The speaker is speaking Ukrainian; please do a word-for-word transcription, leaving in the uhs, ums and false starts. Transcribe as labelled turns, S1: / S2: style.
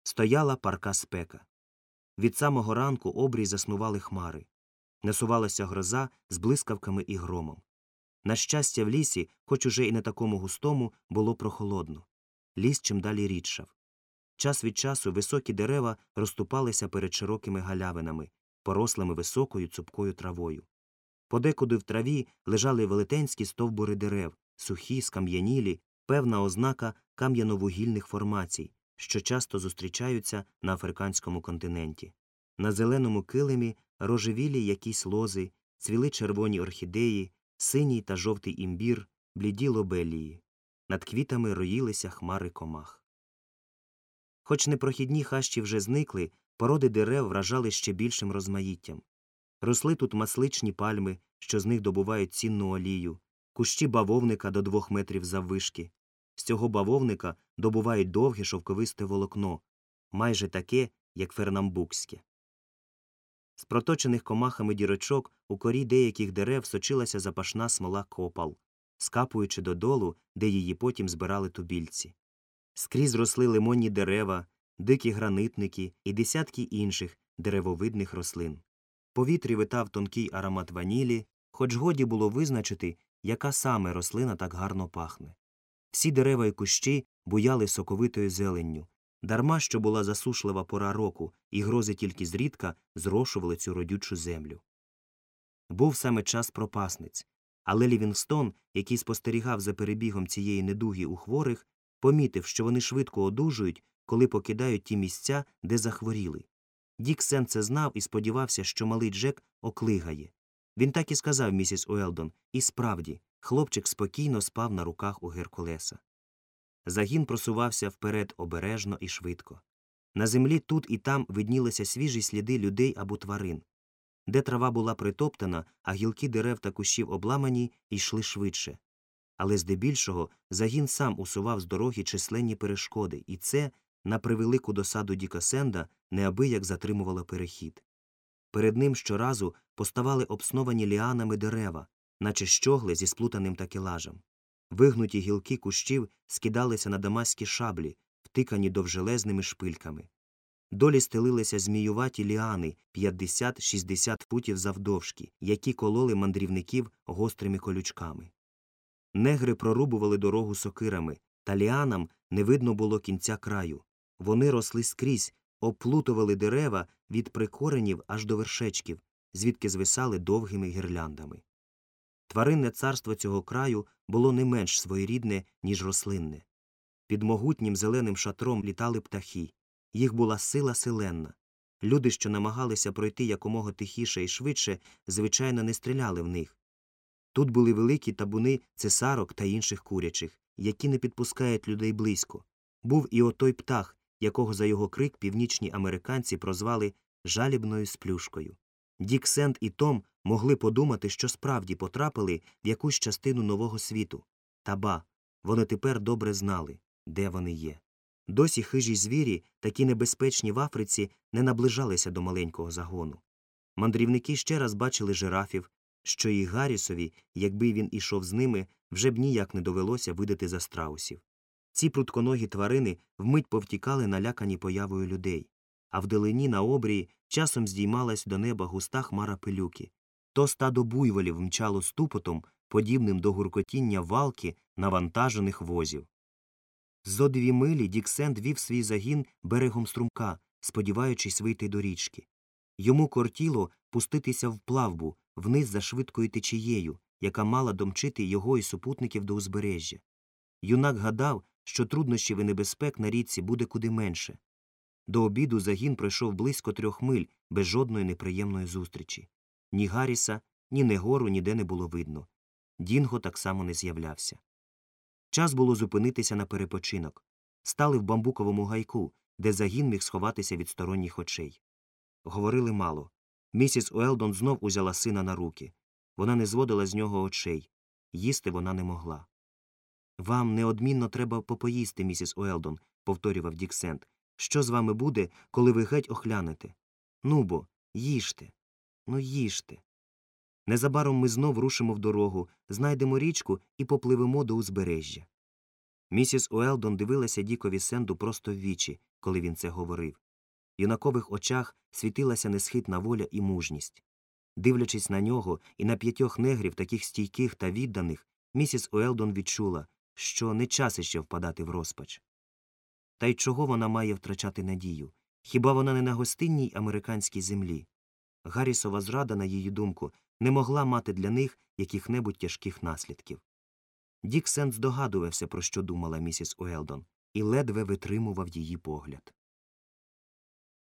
S1: Стояла парка спека. Від самого ранку обрій заснували хмари. Насувалася гроза з блискавками і громом. На щастя, в лісі, хоч уже і не такому густому, було прохолодно. Ліс чим далі рідшав. Час від часу високі дерева розступалися перед широкими галявинами, порослими високою цупкою травою. Подекуди в траві лежали велетенські стовбури дерев, сухі, скам'янілі, певна ознака кам'яно-вугільних формацій, що часто зустрічаються на африканському континенті. На зеленому килимі рожевілі якісь лози, цвіли червоні орхідеї, синій та жовтий імбір, бліді лобелії. Над квітами роїлися хмари комах. Хоч непрохідні хащі вже зникли, породи дерев вражали ще більшим розмаїттям. Росли тут масличні пальми, що з них добувають цінну олію, кущі бавовника до двох метрів заввишки. З цього бавовника добувають довге шовковисте волокно, майже таке, як фернамбукське. З проточених комахами дірочок у корі деяких дерев сочилася запашна смола копал, скапуючи додолу, де її потім збирали тубільці. Скрізь росли лимонні дерева, дикі гранитники і десятки інших деревовидних рослин. В повітрі витав тонкий аромат ванілі, хоч годі було визначити, яка саме рослина так гарно пахне. Всі дерева і кущі буяли соковитою зеленню, дарма що була засушлива пора року, і грози тільки зрідка зрошували цю родючу землю. Був саме час пропасниць, але Лівінгстон, який спостерігав за перебігом цієї недуги у хворих, помітив, що вони швидко одужують, коли покидають ті місця, де захворіли. Дік Сен це знав і сподівався, що малий Джек оклигає. Він так і сказав місіс Уелдон, і справді, хлопчик спокійно спав на руках у Геркулеса. Загін просувався вперед обережно і швидко. На землі тут і там виднілися свіжі сліди людей або тварин. Де трава була притоптана, а гілки дерев та кущів обламані, йшли швидше. Але здебільшого загін сам усував з дороги численні перешкоди, і це, на превелику досаду Діка Сенда, неабияк затримувало перехід. Перед ним щоразу поставали обсновані ліанами дерева, наче щогли зі сплутаним такелажем. Вигнуті гілки кущів скидалися на дамаські шаблі, втикані довжелезними шпильками. Долі стелилися зміюваті ліани п'ятдесят-шістдесят футів завдовжки, які кололи мандрівників гострими колючками. Негри прорубували дорогу сокирами, та ліанам не видно було кінця краю. Вони росли скрізь, оплутували дерева від прикоренів аж до вершечків, звідки звисали довгими гірляндами. Тваринне царство цього краю було не менш своєрідне, ніж рослинне. Під могутнім зеленим шатром літали птахи. Їх була сила селенна. Люди, що намагалися пройти якомога тихіше і швидше, звичайно, не стріляли в них. Тут були великі табуни цесарок та інших курячих, які не підпускають людей близько. Був і отой птах, якого за його крик північні американці прозвали «жалібною сплюшкою». Дік Сенд і Том могли подумати, що справді потрапили в якусь частину нового світу. Та ба, вони тепер добре знали, де вони є. Досі хижі звірі, такі небезпечні в Африці, не наближалися до маленького загону. Мандрівники ще раз бачили жирафів, що і Гаррісові, якби він ішов з ними, вже б ніяк не довелося видати за страусів. Ці прутконогі тварини вмить повтікали налякані появою людей, а вдалині на обрії часом здіймалась до неба густа хмара пилюки. То стадо буйволів мчало ступотом, подібним до гуркотіння валки навантажених возів. Зо дві милі Дік Сенд вів свій загін берегом струмка, сподіваючись вийти до річки. Йому кортіло пуститися в плавбу, вниз за швидкою течією, яка мала домчити його і супутників до узбережжя. Юнак гадав, що труднощів і небезпек на річці буде куди менше. До обіду загін пройшов близько трьох миль без жодної неприємної зустрічі. Ні Гарріса, ні Негору ніде не було видно. Дінго так само не з'являвся. Час було зупинитися на перепочинок. Стали в бамбуковому гайку, де загін міг сховатися від сторонніх очей. Говорили мало. Місіс Уелдон знов узяла сина на руки. Вона не зводила з нього очей. Їсти вона не могла. «Вам неодмінно треба попоїсти, місіс Уелдон», – повторював Дік Сенд. «Що з вами буде, коли ви геть охлянете? Ну бо, їжте, ну їжте». Незабаром ми знов рушимо в дорогу, знайдемо річку і попливемо до узбережжя. Місіс Уелдон дивилася Дікові Сенду просто в вічі, коли він це говорив. В юнакових очах світилася несхитна воля і мужність. Дивлячись на нього і на п'ятьох негрів, таких стійких та відданих, місіс Уелдон відчула, що не час іще впадати в розпач. Та й чого вона має втрачати надію? Хіба вона не на гостинній американській землі? Гаррісова зрада, на її думку, не могла мати для них яких-небудь тяжких наслідків. Дік Сент здогадувався, про що думала місіс Уелдон, і ледве витримував її погляд.